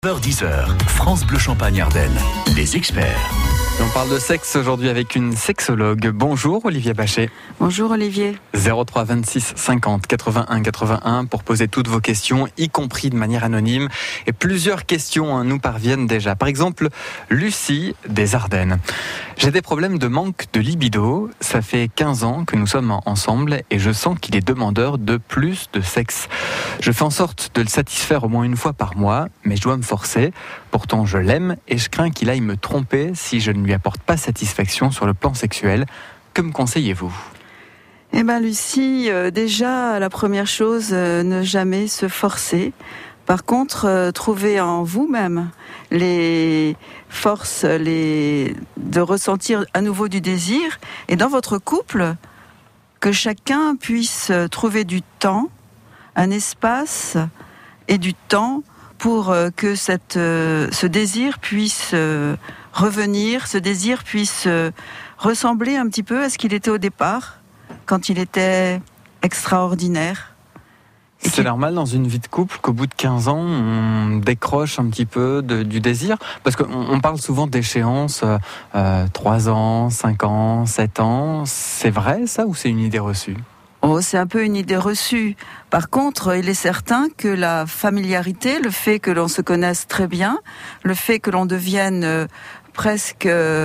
9h-10h, France Bleu Champagne-Ardenne, les experts. On parle de sexe aujourd'hui avec une sexologue. Bonjour Olivier Bachet. Bonjour Olivier. 03 26 50 81 81 pour poser toutes vos questions, y compris de manière anonyme. Et plusieurs questions nous parviennent déjà. Par exemple, Lucie des Ardennes. J'ai des problèmes de manque de libido. Ça fait 15 ans que nous sommes ensemble et je sens qu'il est demandeur de plus de sexe. Je fais en sorte de le satisfaire au moins une fois par mois, mais je dois me forcer. Pourtant, je l'aime et je crains qu'il aille me tromper si je ne lui apporte pas satisfaction sur le plan sexuel. Que me conseillez-vous ? Eh bien Lucie, déjà la première chose, ne jamais se forcer. Par contre, trouver en vous-même les forces de ressentir à nouveau du désir. Et dans votre couple, que chacun puisse trouver du temps, un espace et du temps pour que ce désir puisse revenir, ce désir puisse ressembler un petit peu à ce qu'il était au départ, quand il était extraordinaire. C'est normal dans une vie de couple qu'au bout de 15 ans, on décroche un petit peu du désir ? Parce qu'on parle souvent d'échéances 3 ans, 5 ans, 7 ans. C'est vrai ça ou c'est une idée reçue ? Oh, c'est un peu une idée reçue. Par contre, il est certain que la familiarité, le fait que l'on se connaisse très bien, le fait que l'on devienne presque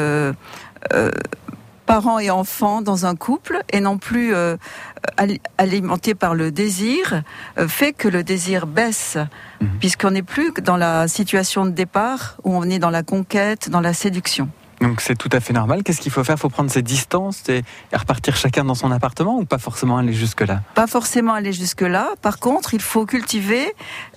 parents et enfants dans un couple et non plus alimenté par le désir, fait que le désir baisse, puisqu'on n'est plus dans la situation de départ où on est dans la conquête, dans la séduction. Donc c'est tout à fait normal. Qu'est-ce qu'il faut faire ? Il faut prendre ses distances et repartir chacun dans son appartement ou pas forcément aller jusque-là ? Pas forcément aller jusque-là. Par contre, il faut cultiver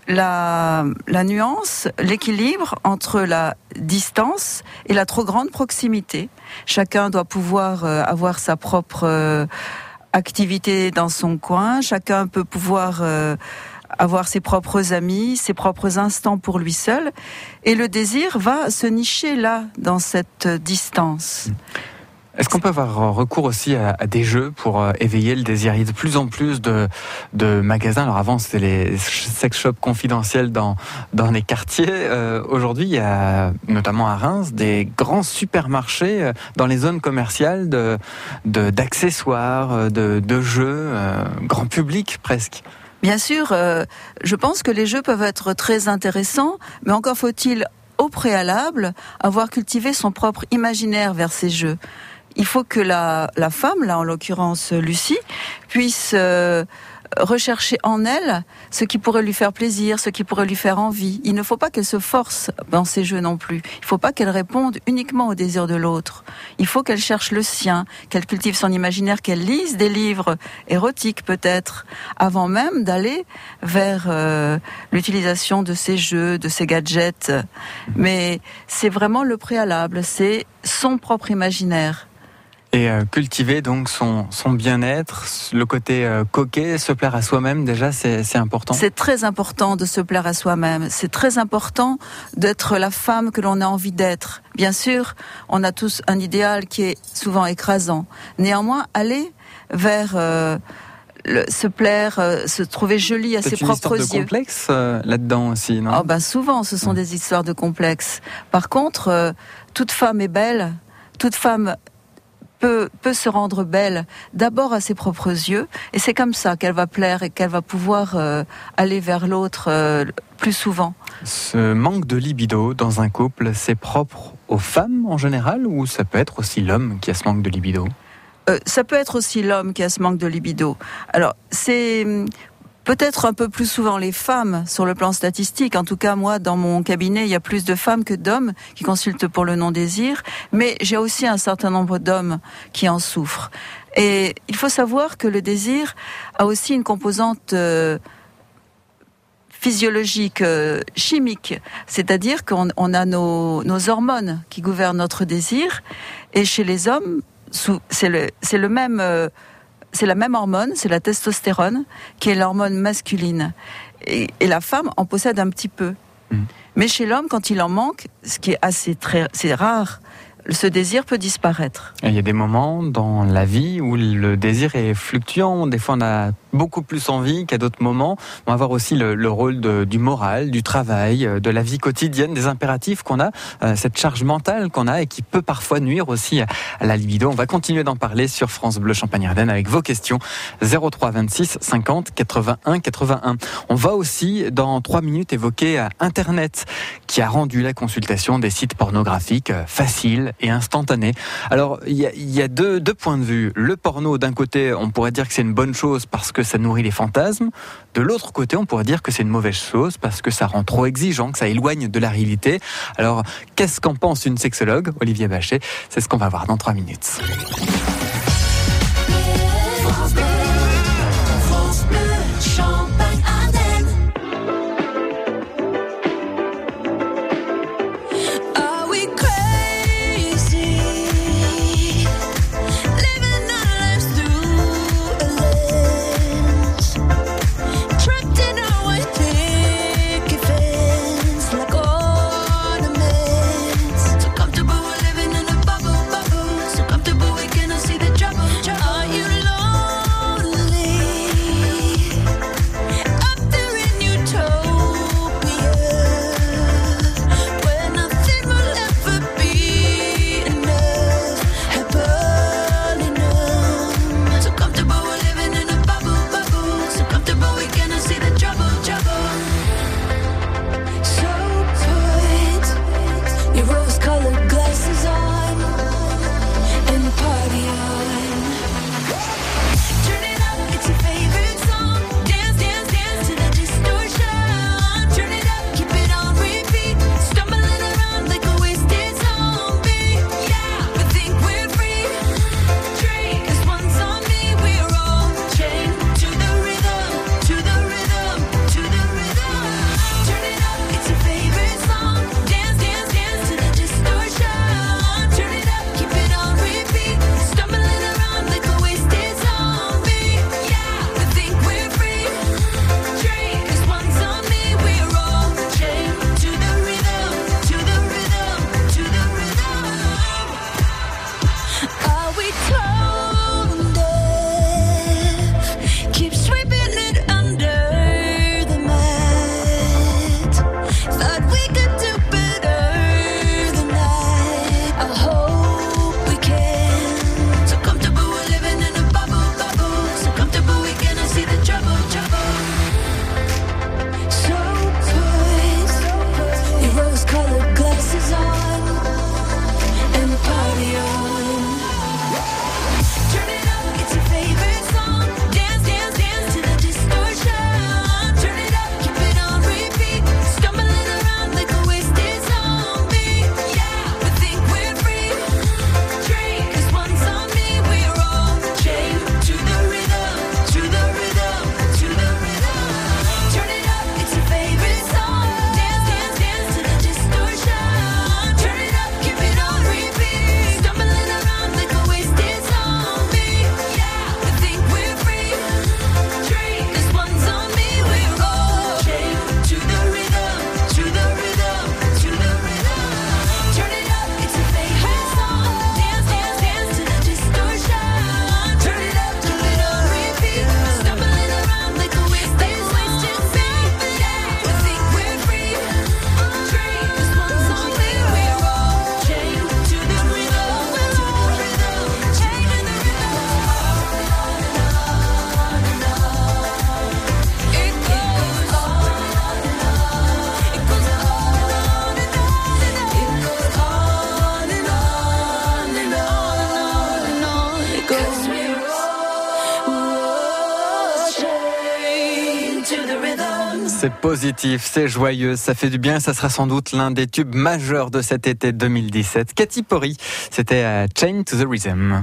la nuance, l'équilibre entre la distance et la trop grande proximité. Chacun doit pouvoir avoir sa propre activité dans son coin. Chacun peut pouvoir avoir ses propres amis, ses propres instants pour lui seul. Et le désir va se nicher là, dans cette distance. Est-ce qu'on peut avoir recours aussi à des jeux pour éveiller le désir ? Il y a de plus en plus de magasins. Alors avant, c'était les sex shops confidentiels dans les quartiers. Aujourd'hui, il y a, notamment à Reims, des grands supermarchés dans les zones commerciales d'accessoires, de jeux, grand public presque. Bien sûr, je pense que les jeux peuvent être très intéressants, mais encore faut-il, au préalable, avoir cultivé son propre imaginaire vers ces jeux. Il faut que la femme, là en l'occurrence Lucie, puisse rechercher en elle ce qui pourrait lui faire plaisir, ce qui pourrait lui faire envie. Il ne faut pas qu'elle se force dans ces jeux non plus. Il ne faut pas qu'elle réponde uniquement au désir de l'autre. Il faut qu'elle cherche le sien, qu'elle cultive son imaginaire, qu'elle lise des livres érotiques peut-être, avant même d'aller vers l'utilisation de ces jeux, de ces gadgets. Mais c'est vraiment le préalable, c'est son propre imaginaire. Et cultiver donc son bien-être, le côté coquet, se plaire à soi-même, déjà c'est important. C'est très important de se plaire à soi-même. C'est très important d'être la femme que l'on a envie d'être. Bien sûr, on a tous un idéal qui est souvent écrasant. Néanmoins, aller vers se plaire, se trouver jolie à ses propres yeux. C'est une histoire de complexe là-dedans aussi, non ? Souvent, ce sont des histoires de complexe. Par contre, toute femme est belle, toute femme peut se rendre belle d'abord à ses propres yeux, et c'est comme ça qu'elle va plaire et qu'elle va pouvoir aller vers l'autre plus souvent. Ce manque de libido dans un couple, c'est propre aux femmes en général, ou ça peut être aussi l'homme qui a ce manque de libido ? Ça peut être aussi l'homme qui a ce manque de libido. Alors, c'est peut-être un peu plus souvent les femmes sur le plan statistique. En tout cas, moi, dans mon cabinet, il y a plus de femmes que d'hommes qui consultent pour le non-désir. Mais j'ai aussi un certain nombre d'hommes qui en souffrent. Et il faut savoir que le désir a aussi une composante physiologique, chimique. C'est-à-dire qu'on a nos hormones qui gouvernent notre désir. Et chez les hommes, c'est la même hormone, c'est la testostérone, qui est l'hormone masculine. Et la femme en possède un petit peu. Mais chez l'homme, quand il en manque, ce qui est c'est rare, ce désir peut disparaître. Et il y a des moments dans la vie où le désir est fluctuant. Des fois, on a beaucoup plus envie qu'à d'autres moments. On va voir aussi le rôle du moral, du travail, de la vie quotidienne, des impératifs qu'on a, cette charge mentale qu'on a et qui peut parfois nuire aussi à la libido. On va continuer d'en parler sur France Bleu Champagne-Ardenne avec vos questions 03 26 50 81 81. On va aussi dans 3 minutes évoquer Internet qui a rendu la consultation des sites pornographiques facile et instantanée. Alors il y a deux points de vue. Le porno, d'un côté, on pourrait dire que c'est une bonne chose parce que ça nourrit les fantasmes. De l'autre côté, on pourrait dire que c'est une mauvaise chose parce que ça rend trop exigeant, que ça éloigne de la réalité. Alors, qu'est-ce qu'en pense une sexologue, Olivier Bachet? C'est ce qu'on va voir dans 3 minutes. C'est positif, c'est joyeux, ça fait du bien, ça sera sans doute l'un des tubes majeurs de cet été 2017. Katy Perry, c'était Chain to the Rhythm.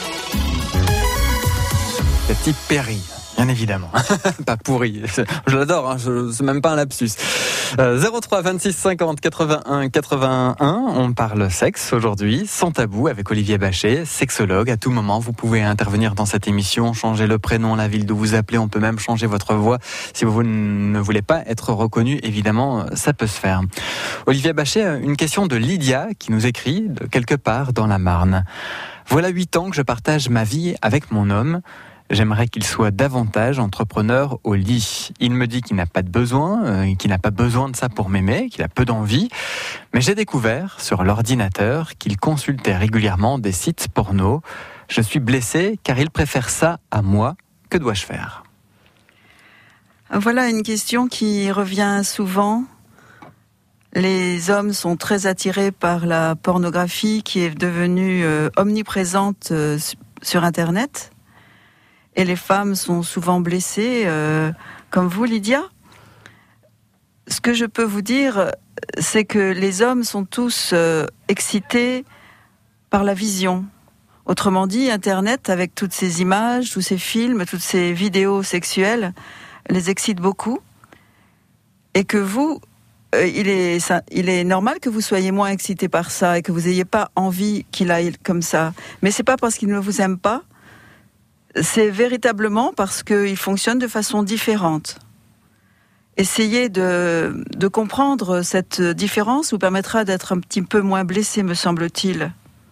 Katy Perry, bien évidemment. Pas pourri, je l'adore, hein, c'est même pas un lapsus. 03 26 50 81 81, on parle sexe aujourd'hui, sans tabou, avec Olivier Bachet, sexologue. À tout moment, vous pouvez intervenir dans cette émission, changer le prénom, la ville d'où vous appelez, on peut même changer votre voix. Si vous ne voulez pas être reconnu, évidemment, ça peut se faire. Olivier Bachet, une question de Lydia qui nous écrit de quelque part dans la Marne. Voilà 8 ans que je partage ma vie avec mon homme. J'aimerais qu'il soit davantage entrepreneur au lit. Il me dit qu'il n'a pas de besoin, qu'il n'a pas besoin de ça pour m'aimer, qu'il a peu d'envie. Mais j'ai découvert sur l'ordinateur qu'il consultait régulièrement des sites porno. Je suis blessée car il préfère ça à moi. Que dois-je faire ? Voilà une question qui revient souvent. Les hommes sont très attirés par la pornographie qui est devenue omniprésente sur Internet. Et les femmes sont souvent blessées, comme vous, Lydia. Ce que je peux vous dire, c'est que les hommes sont tous excités par la vision. Autrement dit, Internet, avec toutes ces images, tous ces films, toutes ces vidéos sexuelles, les excite beaucoup. Et que vous, il est normal que vous soyez moins excités par ça et que vous n'ayez pas envie qu'il aille comme ça. Mais c'est pas parce qu'il ne vous aime pas. C'est véritablement parce qu'il fonctionne de façon différente. Essayez de comprendre cette différence vous permettra d'être un petit peu moins blessé, me semble-t-il.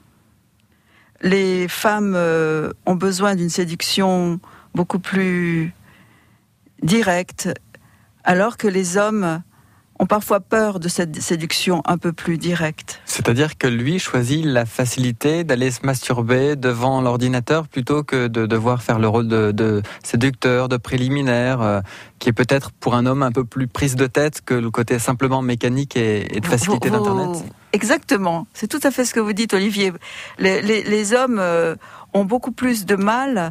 Les femmes ont besoin d'une séduction beaucoup plus directe, alors que les hommes ont parfois peur de cette séduction un peu plus directe. C'est-à-dire que lui choisit la facilité d'aller se masturber devant l'ordinateur plutôt que de devoir faire le rôle de séducteur, de préliminaire, qui est peut-être pour un homme un peu plus prise de tête que le côté simplement mécanique et de facilité d'Internet. Exactement, c'est tout à fait ce que vous dites, Olivier. Les hommes ont beaucoup plus de mal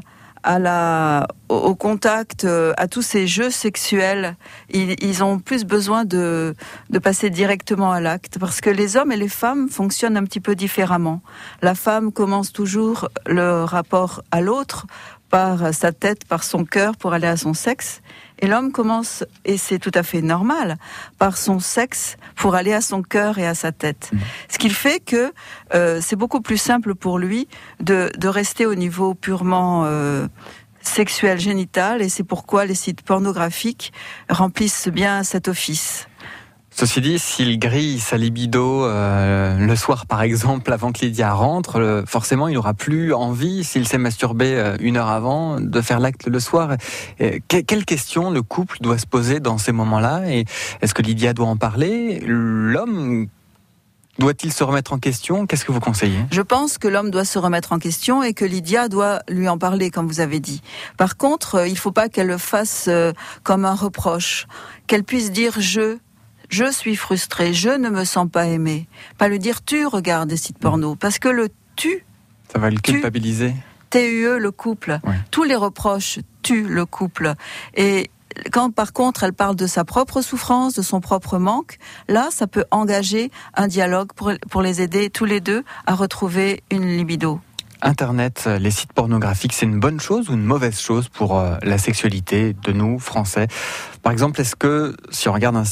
au contact, à tous ces jeux sexuels. Ils ont plus besoin de passer directement à l'acte, parce que les hommes et les femmes fonctionnent un petit peu différemment. La femme commence toujours le rapport à l'autre par sa tête, par son cœur pour aller à son sexe, et l'homme commence, et c'est tout à fait normal, par son sexe pour aller à son cœur et à sa tête. Ce qui fait que c'est beaucoup plus simple pour lui de rester au niveau purement sexuel, génital, et c'est pourquoi les sites pornographiques remplissent bien cet office. Ceci dit, s'il grille sa libido le soir par exemple avant que Lydia rentre, forcément il n'aura plus envie, s'il s'est masturbé une heure avant, de faire l'acte le soir. Quelle question le couple doit se poser dans ces moments-là ? Et est-ce que Lydia doit en parler ? L'homme doit-il se remettre en question ? Qu'est-ce que vous conseillez ? Je pense que l'homme doit se remettre en question et que Lydia doit lui en parler, comme vous avez dit. Par contre, il ne faut pas qu'elle le fasse comme un reproche, qu'elle puisse dire je suis frustrée, je ne me sens pas aimée. Pas lui dire tu regardes des sites porno, parce que le tu, ça va le culpabiliser. TUE le couple. Oui. Tous les reproches tuent le couple. Et quand par contre elle parle de sa propre souffrance, de son propre manque, là ça peut engager un dialogue pour les aider tous les deux à retrouver une libido. Internet, les sites pornographiques, c'est une bonne chose ou une mauvaise chose pour la sexualité de nous, Français ? Par exemple, est-ce que si on regarde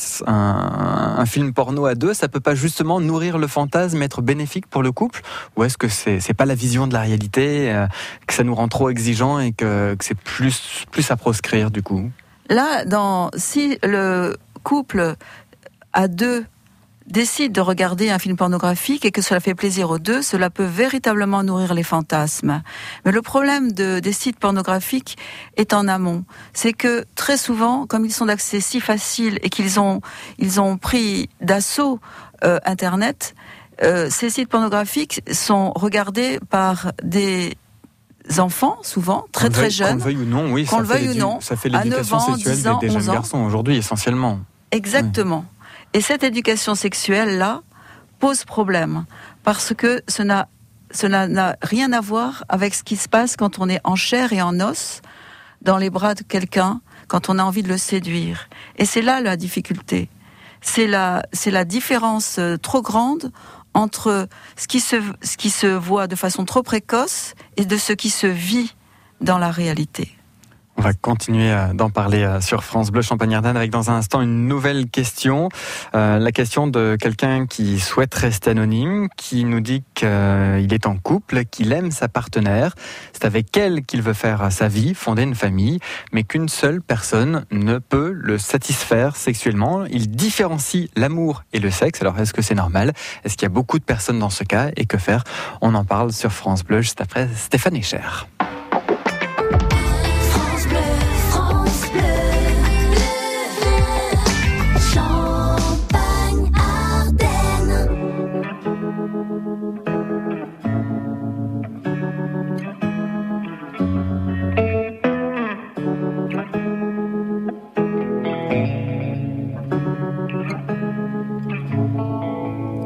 un film porno à deux, ça peut pas justement nourrir le fantasme, être bénéfique pour le couple ? Ou est-ce que c'est pas la vision de la réalité, que ça nous rend trop exigeants et que c'est plus à proscrire du coup ? Là, si le couple à deux décide de regarder un film pornographique et que cela fait plaisir aux deux, cela peut véritablement nourrir les fantasmes. Mais le problème des sites pornographiques est en amont. C'est que très souvent, comme ils sont d'accès si facile et qu'ils ont pris d'assaut Internet, ces sites pornographiques sont regardés par des enfants, souvent, très jeunes. Qu'on le veuille ou non, oui, ça fait l'éducation sexuelle des jeunes garçons aujourd'hui, essentiellement. Exactement. Oui. Et cette éducation sexuelle-là pose problème, parce que cela n'a rien à voir avec ce qui se passe quand on est en chair et en os, dans les bras de quelqu'un, quand on a envie de le séduire. Et c'est là la difficulté. C'est la différence trop grande entre ce qui se voit de façon trop précoce et de ce qui se vit dans la réalité. On va continuer d'en parler sur France Bleu Champagne-Ardenne avec dans un instant une nouvelle question. La question de quelqu'un qui souhaite rester anonyme, qui nous dit qu'il est en couple, qu'il aime sa partenaire. C'est avec elle qu'il veut faire sa vie, fonder une famille, mais qu'une seule personne ne peut le satisfaire sexuellement. Il différencie l'amour et le sexe. Alors est-ce que c'est normal ? Est-ce qu'il y a beaucoup de personnes dans ce cas ? Et que faire ? On en parle sur France Bleu juste après Stéphane Echer.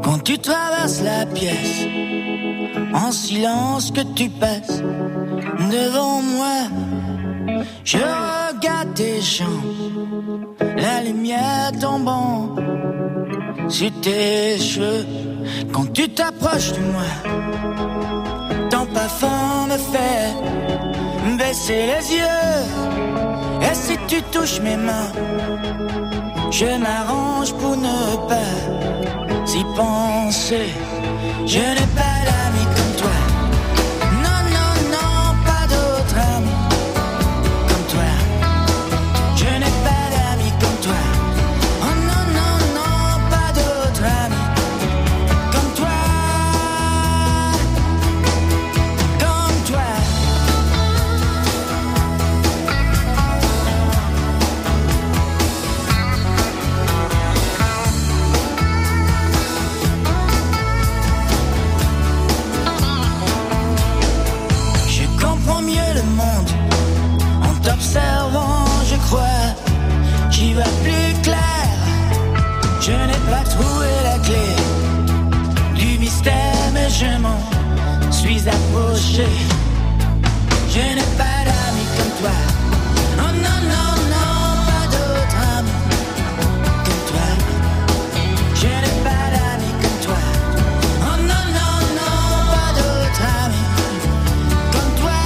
Quand tu traverses la pièce, en silence que tu passes devant moi, je regarde tes jambes, la lumière tombant sur tes cheveux. Quand tu t'approches de moi, ton parfum me fait baisser les yeux. Et si tu touches mes mains, je m'arrange pour ne pas y penser. Je n'ai pas d'amis comme toi. Non, non, non, pas d'autre ami comme toi. Je n'ai pas d'amis comme toi. Oh non, non, non, pas d'autre ami comme toi. Comme toi. T'observant, je crois, j'y vois plus clair. Je n'ai pas trouvé la clé du mystère, mais je m'en suis approché. Je n'ai pas d'amis comme toi. Oh non, non, non, pas d'autre ami comme toi. Je n'ai pas d'amis comme toi. Oh non, non, non, pas d'autre ami comme toi.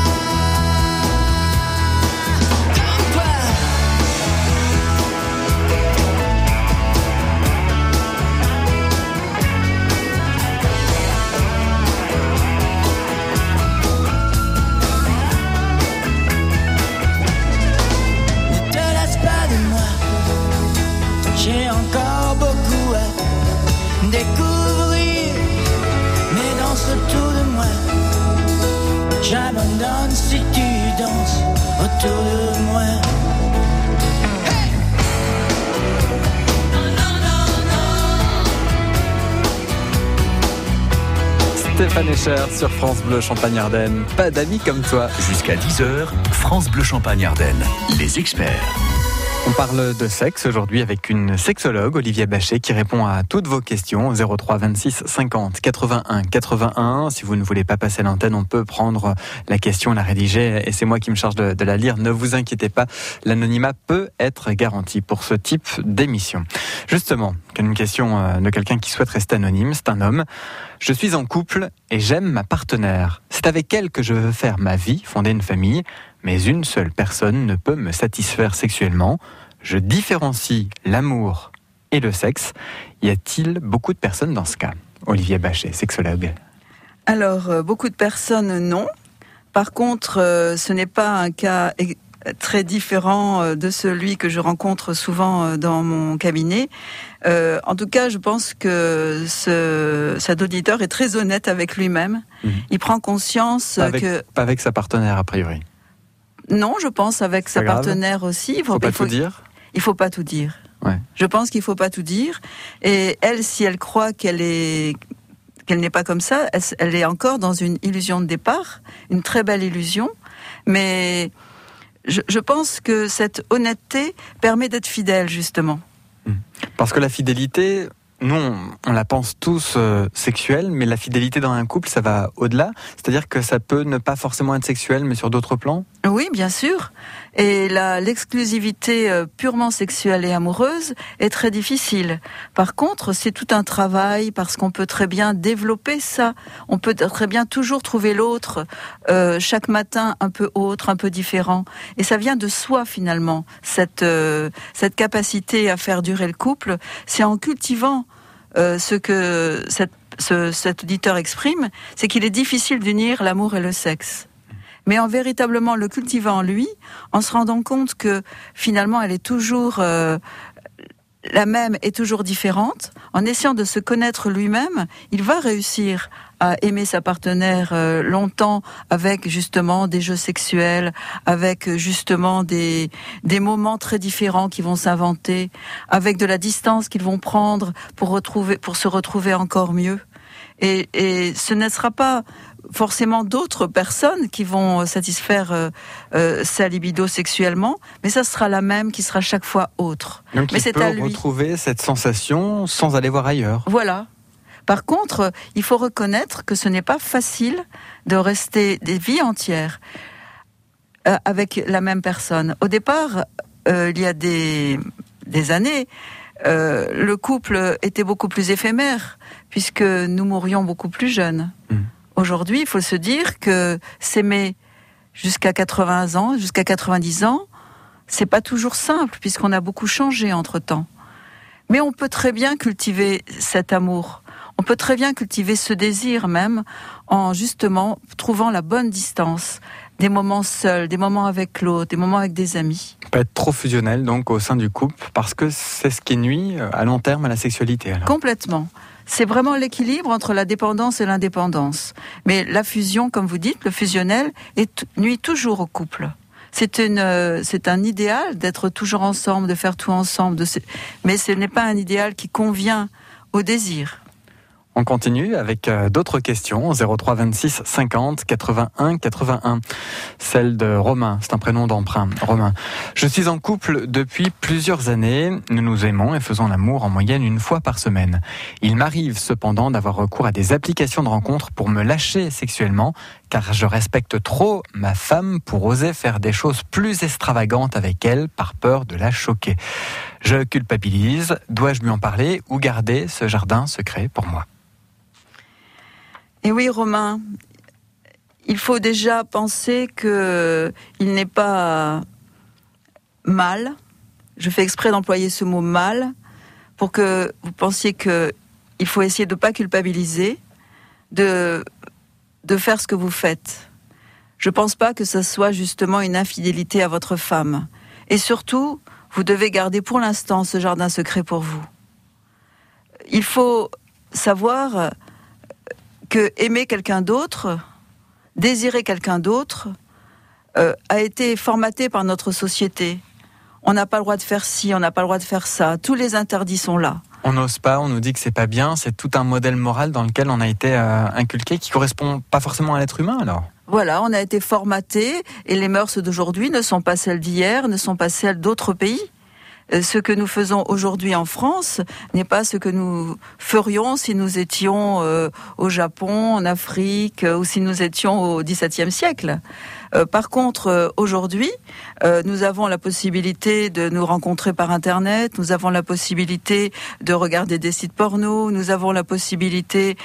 J'ai encore beaucoup à découvrir, mais dans ce tour de moi, j'abandonne si tu danses autour de moi. Hey! Stéphane Escher sur France Bleu Champagne-Ardenne. Pas d'amis comme toi. Jusqu'à 10h, France Bleu Champagne-Ardenne. Les experts. On parle de sexe aujourd'hui avec une sexologue, Olivier Bachet, qui répond à toutes vos questions au 03 26 50 81 81. Si vous ne voulez pas passer l'antenne, on peut prendre la question, la rédiger, et c'est moi qui me charge de la lire. Ne vous inquiétez pas, l'anonymat peut être garanti pour ce type d'émission. Justement, une question de quelqu'un qui souhaite rester anonyme, c'est un homme. Je suis en couple et j'aime ma partenaire. C'est avec elle que je veux faire ma vie, fonder une famille, mais une seule personne ne peut me satisfaire sexuellement. Je différencie l'amour et le sexe. Y a-t-il beaucoup de personnes dans ce cas ? Olivier Bachet, sexologue. Alors, beaucoup de personnes, non. Par contre, ce n'est pas un cas très différent de celui que je rencontre souvent dans mon cabinet. En tout cas, je pense que cet auditeur est très honnête avec lui-même. Il prend conscience Pas avec sa partenaire, a priori. Non, je pense avec sa partenaire aussi. Il faut tout dire. Il faut pas tout dire. Ouais. Je pense qu'il faut pas tout dire. Et elle, si elle croit qu'elle n'est pas comme ça, elle est encore dans une illusion de départ, une très belle illusion. Mais je pense que cette honnêteté permet d'être fidèle, justement. Parce que la fidélité, nous, on la pense tous sexuelle, mais la fidélité dans un couple, ça va au-delà. C'est-à-dire que ça peut ne pas forcément être sexuel, mais sur d'autres plans. Oui, bien sûr. Et l'exclusivité purement sexuelle et amoureuse est très difficile. Par contre, c'est tout un travail parce qu'on peut très bien développer ça. On peut très bien toujours trouver l'autre chaque matin un peu autre, un peu différent. Et ça vient de soi finalement. Cette capacité à faire durer le couple, c'est en cultivant ce que cet auditeur exprime, c'est qu'il est difficile d'unir l'amour et le sexe. Mais en véritablement le cultivant en lui, en se rendant compte que finalement elle est toujours la même et toujours différente, en essayant de se connaître lui-même, il va réussir à aimer sa partenaire longtemps avec justement des jeux sexuels, avec justement des moments très différents qui vont s'inventer, avec de la distance qu'ils vont prendre pour se retrouver encore mieux. Et ce ne sera pas forcément d'autres personnes qui vont satisfaire sa libido sexuellement, mais ça sera la même qui sera chaque fois autre. Donc mais il peut retrouver cette sensation sans aller voir ailleurs. Voilà. Par contre, il faut reconnaître que ce n'est pas facile de rester des vies entières avec la même personne. Au départ, il y a des années, le couple était beaucoup plus éphémère, puisque nous mourions beaucoup plus jeunes. Aujourd'hui, il faut se dire que s'aimer jusqu'à 80 ans, jusqu'à 90 ans, c'est pas toujours simple, puisqu'on a beaucoup changé entre-temps. Mais on peut très bien cultiver cet amour. On peut très bien cultiver ce désir même, en justement trouvant la bonne distance. Des moments seuls, des moments avec l'autre, des moments avec des amis. Pas être trop fusionnel donc au sein du couple, parce que c'est ce qui nuit à long terme à la sexualité. Alors. Complètement. C'est vraiment l'équilibre entre la dépendance et l'indépendance. Mais la fusion, comme vous dites, le fusionnel, nuit toujours au couple. C'est un idéal d'être toujours ensemble, de faire tout ensemble. Mais ce n'est pas un idéal qui convient au désir. On continue avec d'autres questions, 03 26 50 81 81. Celle de Romain, c'est un prénom d'emprunt. Romain, je suis en couple depuis plusieurs années. Nous nous aimons et faisons l'amour en moyenne une fois par semaine. Il m'arrive cependant d'avoir recours à des applications de rencontres pour me lâcher sexuellement, car je respecte trop ma femme pour oser faire des choses plus extravagantes avec elle par peur de la choquer. Je culpabilise. Dois-je lui en parler ou garder ce jardin secret pour moi ? Et oui, Romain, il faut déjà penser qu'il n'est pas mal, je fais exprès d'employer ce mot mal, pour que vous pensiez qu'il faut essayer de ne pas culpabiliser, de faire ce que vous faites. Je ne pense pas que ce soit justement une infidélité à votre femme. Et surtout, vous devez garder pour l'instant ce jardin secret pour vous. Il faut savoir que aimer quelqu'un d'autre, désirer quelqu'un d'autre, a été formaté par notre société. On n'a pas le droit de faire ci, on n'a pas le droit de faire ça. Tous les interdits sont là. On n'ose pas, on nous dit que c'est pas bien. C'est tout un modèle moral dans lequel on a été inculqué, qui correspond pas forcément à l'être humain alors. Voilà, on a été formaté et les mœurs d'aujourd'hui ne sont pas celles d'hier, ne sont pas celles d'autres pays. Ce que nous faisons aujourd'hui en France n'est pas ce que nous ferions si nous étions au Japon, en Afrique, ou si nous étions au XVIIe siècle. Par contre, aujourd'hui, nous avons la possibilité de nous rencontrer par Internet, nous avons la possibilité de regarder des sites porno, nous avons la possibilité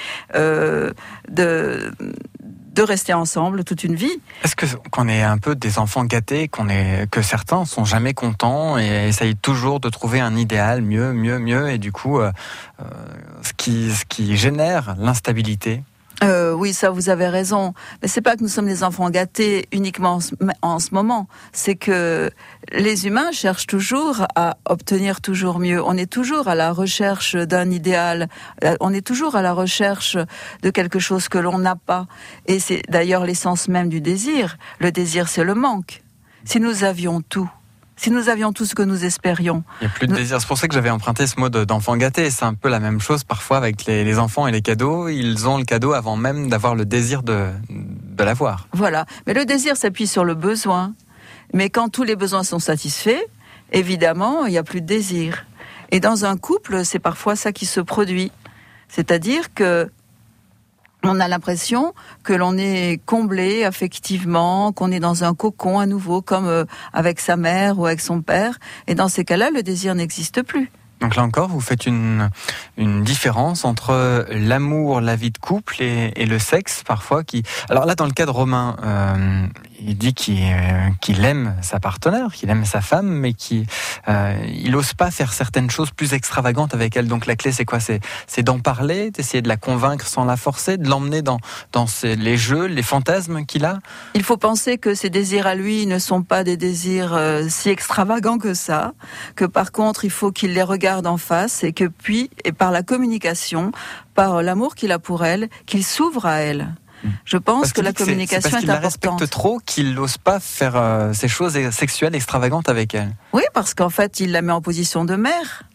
de rester ensemble toute une vie. Est-ce qu'on est un peu des enfants gâtés, que certains sont jamais contents et essayent toujours de trouver un idéal mieux, et du coup, ce qui génère l'instabilité? Oui, ça vous avez raison. Mais c'est pas que nous sommes des enfants gâtés uniquement en ce moment. C'est que les humains cherchent toujours à obtenir toujours mieux. On est toujours à la recherche d'un idéal. On est toujours à la recherche de quelque chose que l'on n'a pas. Et c'est d'ailleurs l'essence même du désir. Le désir, c'est le manque. Si nous avions tout, si nous avions tout ce que nous espérions. Il n'y a plus de désir. C'est pour ça que j'avais emprunté ce mot d'enfant gâté. C'est un peu la même chose parfois avec les enfants et les cadeaux. Ils ont le cadeau avant même d'avoir le désir de l'avoir. Voilà. Mais le désir s'appuie sur le besoin. Mais quand tous les besoins sont satisfaits, évidemment, il n'y a plus de désir. Et dans un couple, c'est parfois ça qui se produit. C'est-à-dire que on a l'impression que l'on est comblé affectivement, qu'on est dans un cocon à nouveau, comme avec sa mère ou avec son père. Et dans ces cas-là, le désir n'existe plus. Donc là encore, vous faites une différence entre l'amour, la vie de couple et le sexe parfois. Alors là, dans le cas de Romain, il dit qu'il aime sa partenaire, qu'il aime sa femme, mais qu'il n'ose pas faire certaines choses plus extravagantes avec elle. Donc la clé, c'est quoi ? C'est d'en parler, d'essayer de la convaincre sans la forcer, de l'emmener dans les jeux, les fantasmes qu'il a. Il faut penser que ses désirs à lui ne sont pas des désirs si extravagants que ça, que par contre, il faut qu'il les regarde en face et que puis, et par la communication, par l'amour qu'il a pour elle, qu'il s'ouvre à elle. Je pense que la communication est importante. C'est parce qu'il la respecte trop qu'il n'ose pas faire ces choses sexuelles extravagantes avec elle. Oui, parce qu'en fait, il la met en position de mère.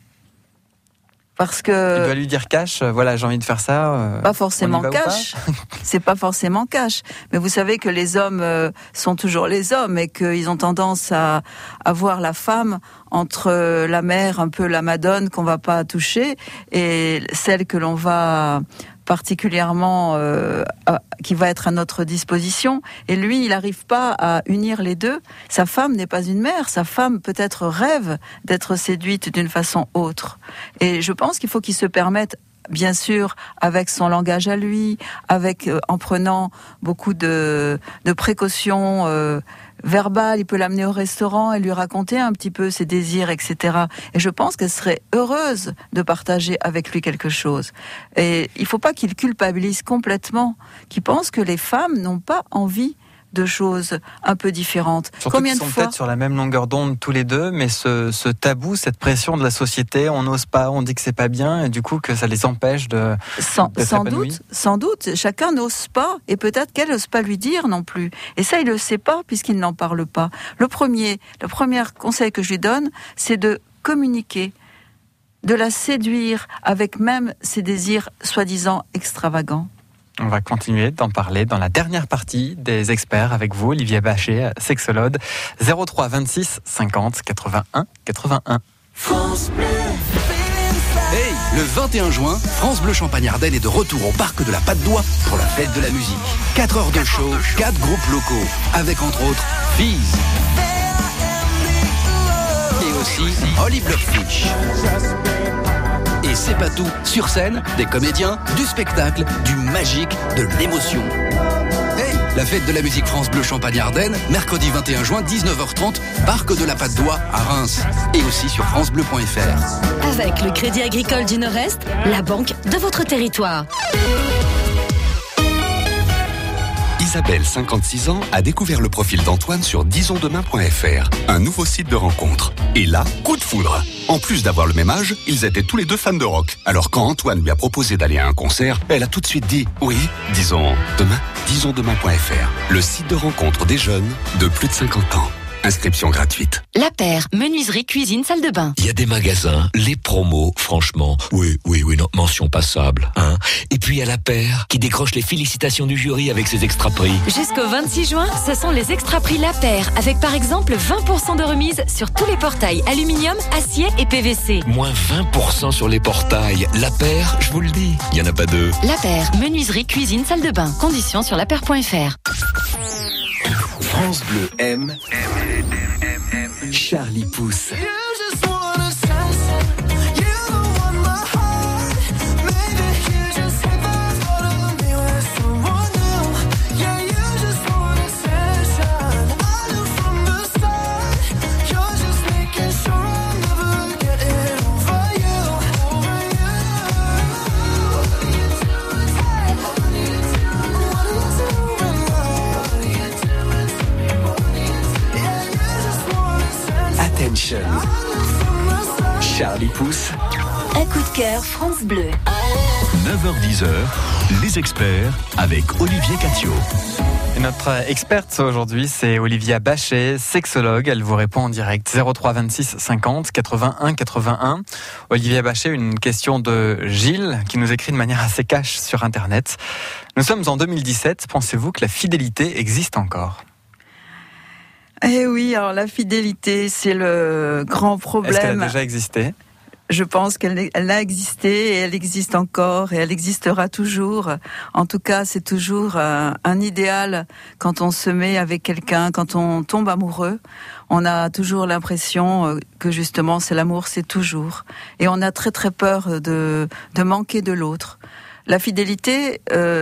Parce que... Il doit lui dire cash, voilà, j'ai envie de faire ça. Pas forcément cash. C'est pas forcément cash. Mais vous savez que les hommes sont toujours les hommes et qu'ils ont tendance à voir la femme entre la mère, un peu la madone qu'on va pas toucher, et celle que l'on va particulièrement qui va être à notre disposition, et lui il n'arrive pas à unir les deux. Sa femme n'est pas une mère, sa femme peut-être rêve d'être séduite d'une façon autre, et je pense qu'il faut qu'il se permette, bien sûr, avec son langage à lui, en prenant beaucoup de précautions verbales. Il peut l'amener au restaurant et lui raconter un petit peu ses désirs, etc. Et je pense qu'elle serait heureuse de partager avec lui quelque chose. Et il ne faut pas qu'il culpabilise complètement, qu'il pense que les femmes n'ont pas envie de choses un peu différentes. Surtout Combien qu'ils de sont fois peut-être sur la même longueur d'onde tous les deux, mais ce tabou, cette pression de la société, on n'ose pas, on dit que c'est pas bien, et du coup que ça les empêche d'être épanouis. Sans doute, chacun n'ose pas, et peut-être qu'elle n'ose pas lui dire non plus. Et ça, il ne le sait pas, puisqu'il n'en parle pas. Le premier conseil que je lui donne, c'est de communiquer, de la séduire avec même ses désirs soi-disant extravagants. On va continuer d'en parler dans la dernière partie des experts avec vous, Olivier Bachet, sexologue, 03 26 50 81 81. France Bleu. Hey, le 21 juin, France Bleu Champagne-Ardenne est de retour au parc de la Patte d'Oie pour la fête de la musique. 4 heures de show, 4 groupes locaux, avec entre autres Fizz et aussi Oliver Fish. Et c'est pas tout, sur scène, des comédiens, du spectacle, du magique, de l'émotion. Hey, la fête de la musique France Bleu Champagne-Ardenne, mercredi 21 juin, 19h30, parc de la Patte d'Oie à Reims. Et aussi sur francebleu.fr. Avec le Crédit Agricole du Nord-Est, la banque de votre territoire. Isabelle, 56 ans, a découvert le profil d'Antoine sur disonsdemain.fr, un nouveau site de rencontre. Et là, coup de foudre. En plus d'avoir le même âge, ils étaient tous les deux fans de rock. Alors quand Antoine lui a proposé d'aller à un concert, elle a tout de suite dit « Oui, disons demain, disonsdemain.fr », le site de rencontre des jeunes de plus de 50 ans. Inscription gratuite. La Paire, menuiserie, cuisine, salle de bain. Il y a des magasins, les promos, franchement, oui, non, mention passable, hein. Et puis il y a La Paire, qui décroche les félicitations du jury avec ses extra prix. Jusqu'au 26 juin, ce sont les extra prix La Paire, avec par exemple 20% de remise sur tous les portails aluminium, acier et PVC. Moins 20% sur les portails. La Paire, je vous le dis, il n'y en a pas deux. La Paire, menuiserie, cuisine, salle de bain. Conditions sur lapaire.fr. France Bleu aime Charlie Pousse. Attention. Charlie Pousse. Un coup de cœur France Bleu. 9h-10h, les experts avec Olivier Catio. Et notre experte aujourd'hui, c'est Olivia Bachet, sexologue. Elle vous répond en direct 03 26 50 81 81. Olivia Bachet, une question de Gilles qui nous écrit de manière assez cash sur Internet. Nous sommes en 2017. Pensez-vous que la fidélité existe encore ? Eh oui, alors la fidélité, c'est le grand problème. Est-ce qu'elle a déjà existé ? Je pense qu'elle a existé et elle existe encore et elle existera toujours. En tout cas, c'est toujours un idéal quand on se met avec quelqu'un, quand on tombe amoureux. On a toujours l'impression que justement, c'est l'amour, c'est toujours. Et on a très très peur de manquer de l'autre. La fidélité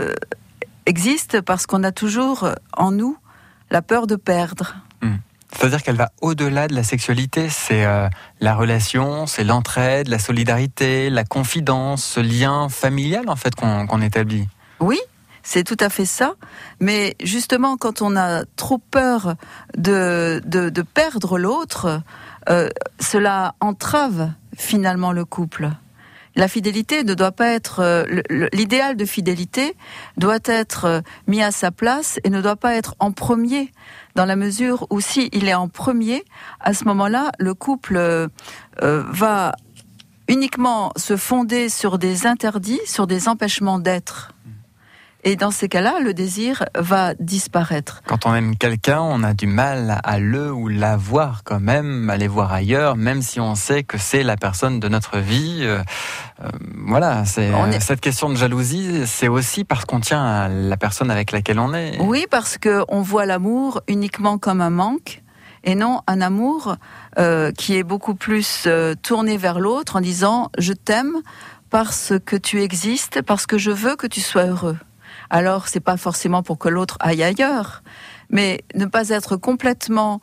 existe parce qu'on a toujours en nous la peur de perdre. C'est-à-dire qu'elle va au-delà de la sexualité, c'est la relation, c'est l'entraide, la solidarité, la confidence, ce lien familial en fait qu'on établit. Oui, c'est tout à fait ça, mais justement quand on a trop peur de perdre l'autre, cela entrave finalement le couple. La fidélité ne doit pas être... l'idéal de fidélité doit être mis à sa place et ne doit pas être en premier, dans la mesure où si il est en premier, à ce moment-là, le couple va uniquement se fonder sur des interdits, sur des empêchements d'être. Et dans ces cas-là, le désir va disparaître. Quand on aime quelqu'un, on a du mal à le ou la voir quand même, à les voir ailleurs, même si on sait que c'est la personne de notre vie. Voilà, cette question de jalousie, c'est aussi parce qu'on tient à la personne avec laquelle on est. Oui, parce qu'on voit l'amour uniquement comme un manque, et non un amour qui est beaucoup plus tourné vers l'autre en disant « je t'aime parce que tu existes, parce que je veux que tu sois heureux ». Alors, c'est pas forcément pour que l'autre aille ailleurs, mais ne pas être complètement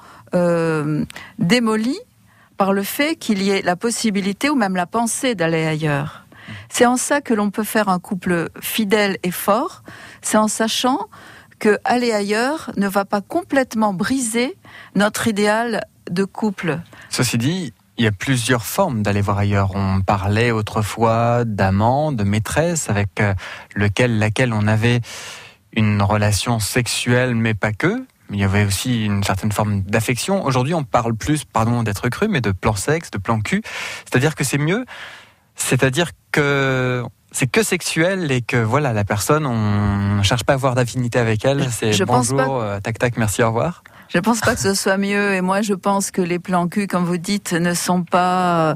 démoli par le fait qu'il y ait la possibilité ou même la pensée d'aller ailleurs. C'est en ça que l'on peut faire un couple fidèle et fort, c'est en sachant que aller ailleurs ne va pas complètement briser notre idéal de couple. Ceci dit, il y a plusieurs formes d'aller voir ailleurs. On parlait autrefois d'amant, de maîtresse, avec laquelle on avait une relation sexuelle, mais pas que. Il y avait aussi une certaine forme d'affection. Aujourd'hui, on parle plus, pardon d'être cru, mais de plan sexe, de plan cul. C'est-à-dire que c'est mieux. C'est-à-dire que c'est que sexuel et que voilà, la personne, on ne cherche pas à avoir d'affinité avec elle. C'est bonjour, tac tac, merci, au revoir. Je pense pas que ce soit mieux, et moi je pense que les plans cul, comme vous dites, ne sont pas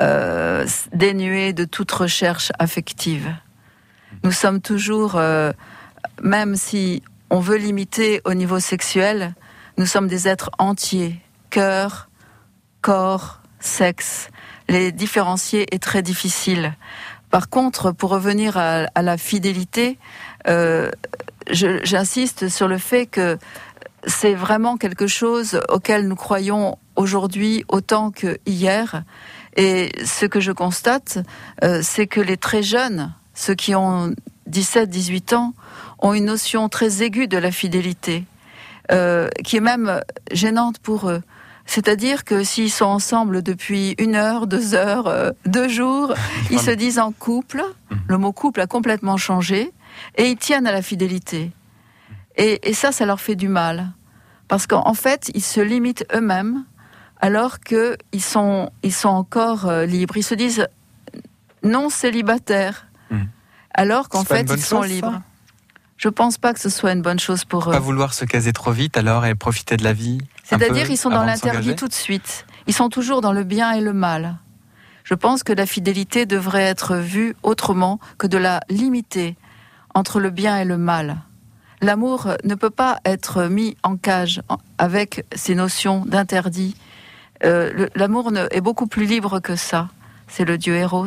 dénués de toute recherche affective. Nous sommes toujours, même si on veut limiter au niveau sexuel, nous sommes des êtres entiers, cœur, corps, sexe. Les différencier est très difficile. Par contre, pour revenir à la fidélité, j'insiste sur le fait que c'est vraiment quelque chose auquel nous croyons aujourd'hui autant que hier. Et ce que je constate, c'est que les très jeunes, ceux qui ont 17, 18 ans, ont une notion très aiguë de la fidélité, qui est même gênante pour eux. C'est-à-dire que s'ils sont ensemble depuis 1 heure, 2 heures, 2 jours, ils se disent en couple, le mot couple a complètement changé, et ils tiennent à la fidélité. Et ça leur fait du mal. Parce qu'en fait, ils se limitent eux-mêmes, alors qu'ils sont encore libres. Ils se disent non célibataires, alors qu'en fait, ils sont libres. Ça. Je pense pas que ce soit une bonne chose pour eux. Pas vouloir se caser trop vite alors et profiter de la vie. C'est-à-dire qu'ils sont dans l'interdit tout de suite. Ils sont toujours dans le bien et le mal. Je pense que la fidélité devrait être vue autrement que de la limiter entre le bien et le mal. L'amour ne peut pas être mis en cage avec ces notions d'interdit. L'amour est beaucoup plus libre que ça. C'est le dieu Eros.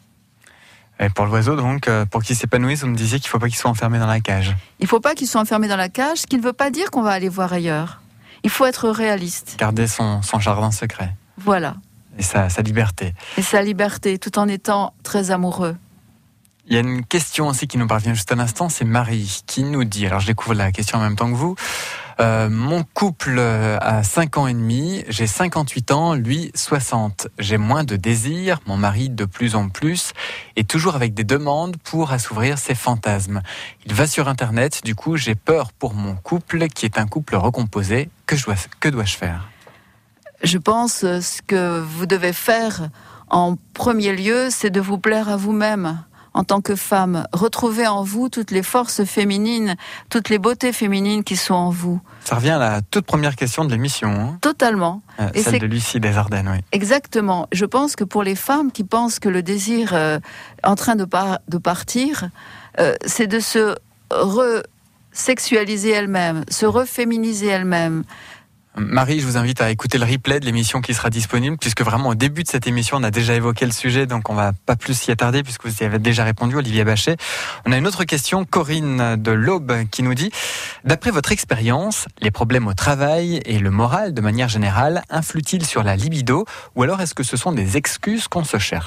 Et pour l'oiseau, donc, pour qu'il s'épanouisse, vous me disiez qu'il ne faut pas qu'il soit enfermé dans la cage. Il ne faut pas qu'il soit enfermé dans la cage, ce qui ne veut pas dire qu'on va aller voir ailleurs. Il faut être réaliste. Garder son jardin secret. Voilà. Et sa liberté. Et sa liberté, tout en étant très amoureux. Il y a une question aussi qui nous parvient juste à l'instant, c'est Marie qui nous dit, alors je découvre la question en même temps que vous, mon couple a 5 ans et demi, j'ai 58 ans, lui 60. J'ai moins de désir, mon mari de plus en plus, et toujours avec des demandes pour assouvir ses fantasmes. Il va sur Internet, du coup j'ai peur pour mon couple qui est un couple recomposé. Que dois-je faire ? Je pense ce que vous devez faire en premier lieu, c'est de vous plaire à vous-même. En tant que femme, retrouvez en vous toutes les forces féminines, toutes les beautés féminines qui sont en vous. Ça revient à la toute première question de l'émission. Hein. Totalement. Celle de Lucie des Ardennes, oui. Exactement. Je pense que pour les femmes qui pensent que le désir est en train de partir, c'est de se re-sexualiser elle-même, se reféminiser elle-même. Marie, je vous invite à écouter le replay de l'émission qui sera disponible, puisque vraiment au début de cette émission, on a déjà évoqué le sujet, donc on va pas plus s'y attarder, puisque vous y avez déjà répondu, Olivier Bachet. On a une autre question, Corinne de l'Aube, qui nous dit « D'après votre expérience, les problèmes au travail et le moral, de manière générale, influent-ils sur la libido, ou alors est-ce que ce sont des excuses qu'on se cherche ?»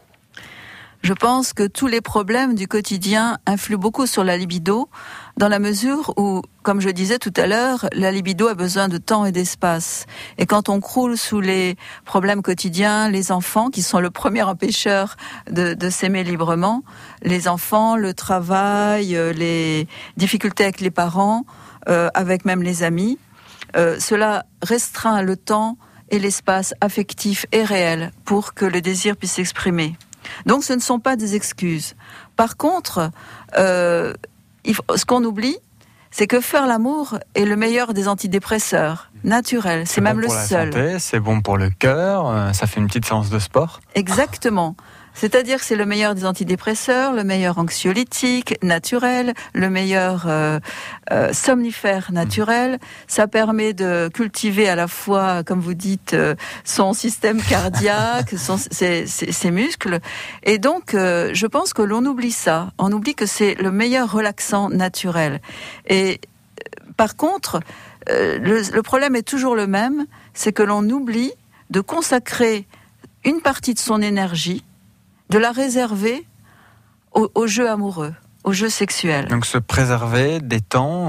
Je pense que tous les problèmes du quotidien influent beaucoup sur la libido, dans la mesure où, comme je disais tout à l'heure, la libido a besoin de temps et d'espace. Et quand on croule sous les problèmes quotidiens, les enfants, qui sont le premier empêcheur de s'aimer librement, les enfants, le travail, les difficultés avec les parents, avec même les amis, cela restreint le temps et l'espace affectif et réel pour que le désir puisse s'exprimer. Donc ce ne sont pas des excuses. Par contre, ce qu'on oublie, c'est que faire l'amour est le meilleur des antidépresseurs, naturels. C'est même bon le pour seul. La santé, c'est bon pour le cœur, ça fait une petite séance de sport. Exactement. C'est-à-dire que c'est le meilleur des antidépresseurs, le meilleur anxiolytique naturel, le meilleur somnifère naturel. Ça permet de cultiver à la fois, comme vous dites, son système cardiaque, ses muscles. Et donc, je pense que l'on oublie ça. On oublie que c'est le meilleur relaxant naturel. Et par contre, le problème est toujours le même, c'est que l'on oublie de consacrer une partie de son énergie, de la réserver au jeu amoureux, au jeu sexuel. Donc se préserver des temps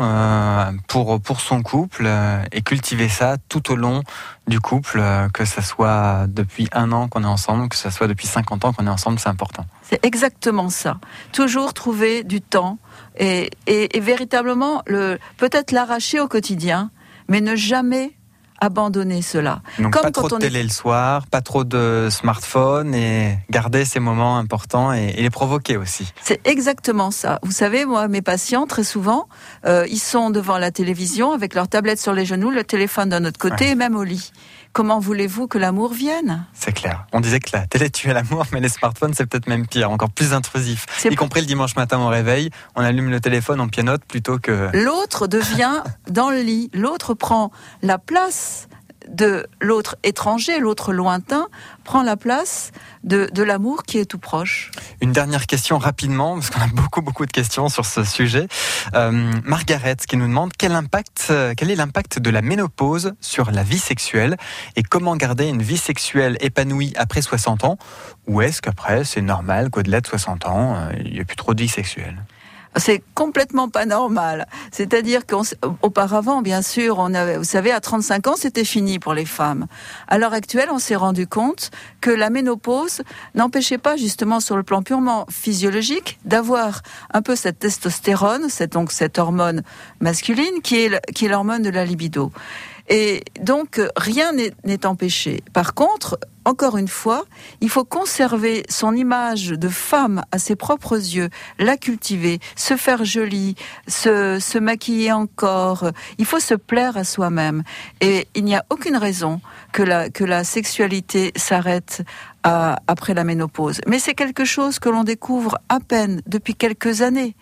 pour son couple et cultiver ça tout au long du couple, que ça soit depuis 1 an qu'on est ensemble, que ça soit depuis 50 ans qu'on est ensemble, c'est important. C'est exactement ça. Toujours trouver du temps et véritablement peut-être l'arracher au quotidien, mais ne jamais abandonner cela. Donc comme pas trop de télé le soir, pas trop de smartphone et garder ces moments importants et les provoquer aussi. C'est exactement ça. Vous savez, moi, mes patients, très souvent, ils sont devant la télévision avec leur tablette sur les genoux, le téléphone d'un autre côté et même au lit. Comment voulez-vous que l'amour vienne ? C'est clair. On disait que la télé tuait l'amour, mais les smartphones, c'est peut-être même pire, encore plus intrusif. Y compris le dimanche matin au réveil, on allume le téléphone, on pianote plutôt que... L'autre devient dans le lit. L'autre prend la place de l'autre étranger, l'autre lointain, prend la place de l'amour qui est tout proche. Une dernière question rapidement, parce qu'on a beaucoup de questions sur ce sujet. Margaret qui nous demande quel est l'impact de la ménopause sur la vie sexuelle et comment garder une vie sexuelle épanouie après 60 ans, ou est-ce qu'après c'est normal qu'au-delà de 60 ans, il n'y a plus trop de vie sexuelle ? C'est complètement pas normal. C'est-à-dire qu'auparavant, bien sûr, vous savez, à 35 ans, c'était fini pour les femmes. À l'heure actuelle, on s'est rendu compte que la ménopause n'empêchait pas, justement, sur le plan purement physiologique, d'avoir un peu cette testostérone, cette hormone masculine, qui est l'hormone de la libido. Et donc, rien n'est empêché. Par contre, encore une fois, il faut conserver son image de femme à ses propres yeux, la cultiver, se faire jolie, se maquiller encore. Il faut se plaire à soi-même. Et il n'y a aucune raison que la sexualité s'arrête après la ménopause. Mais c'est quelque chose que l'on découvre à peine depuis quelques années.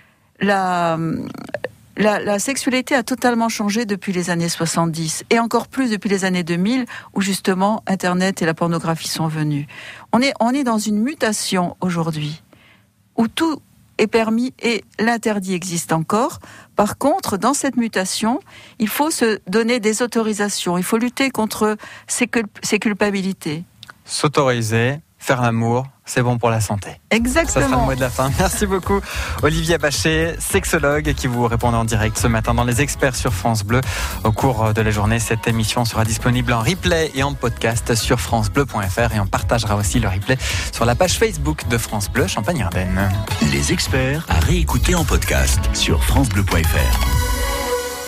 La sexualité a totalement changé depuis les années 70 et encore plus depuis les années 2000 où justement Internet et la pornographie sont venus. On est dans une mutation aujourd'hui où tout est permis et l'interdit existe encore. Par contre, dans cette mutation, il faut se donner des autorisations, il faut lutter contre ces culpabilités. S'autoriser, faire l'amour, c'est bon pour la santé. Exactement. Ça sera le mot de la fin. Merci beaucoup, Olivier Bachet, sexologue, qui vous répond en direct ce matin dans Les Experts sur France Bleu. Au cours de la journée, cette émission sera disponible en replay et en podcast sur francebleu.fr et on partagera aussi le replay sur la page Facebook de France Bleu Champagne-Ardenne. Les Experts à réécouter en podcast sur francebleu.fr.